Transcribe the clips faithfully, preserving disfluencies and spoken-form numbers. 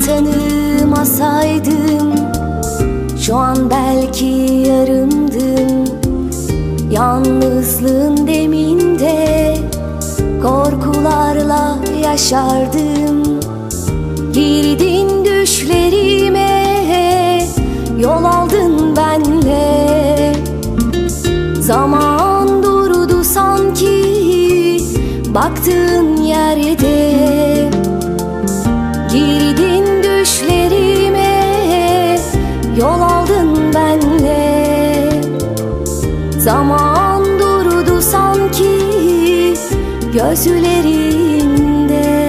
tanımasaydım şu an belki yarımdım. Yalnızlığın deminde korkularla yaşardım. Girdin düşlerime, yol aldın benle. Zaman durdu sanki baktığın yerde. Girdin düşlerime, yol aldın benle. Zaman durdu sanki gözlerinde.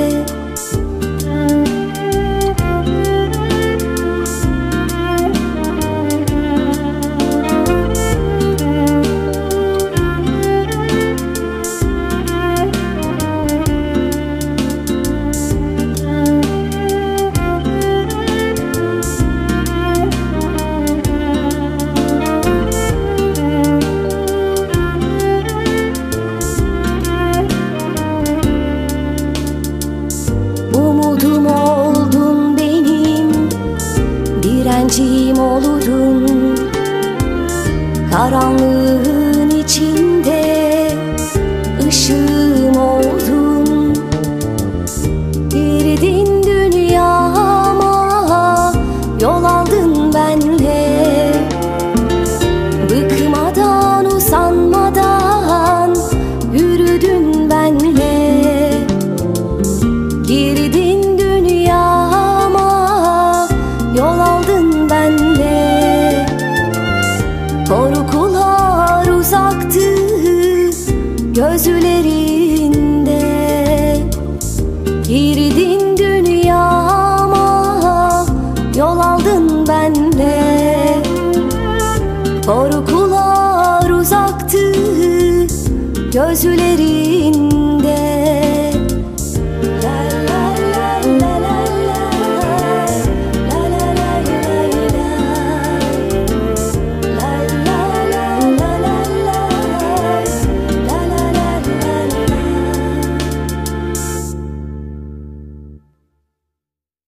Umudum oldun benim, direncim oldun. Karanlığın içinde ışığım oldun. Girdin dünyama, yol aldın benle. Bıkmadan usanmadan yürüdün benle. Girdin dünyama, yol aldın benle. Korkular uzaktı gözlerinde. Girdin dünyama, yol aldın benle. Korkular uzaktı gözlerinde.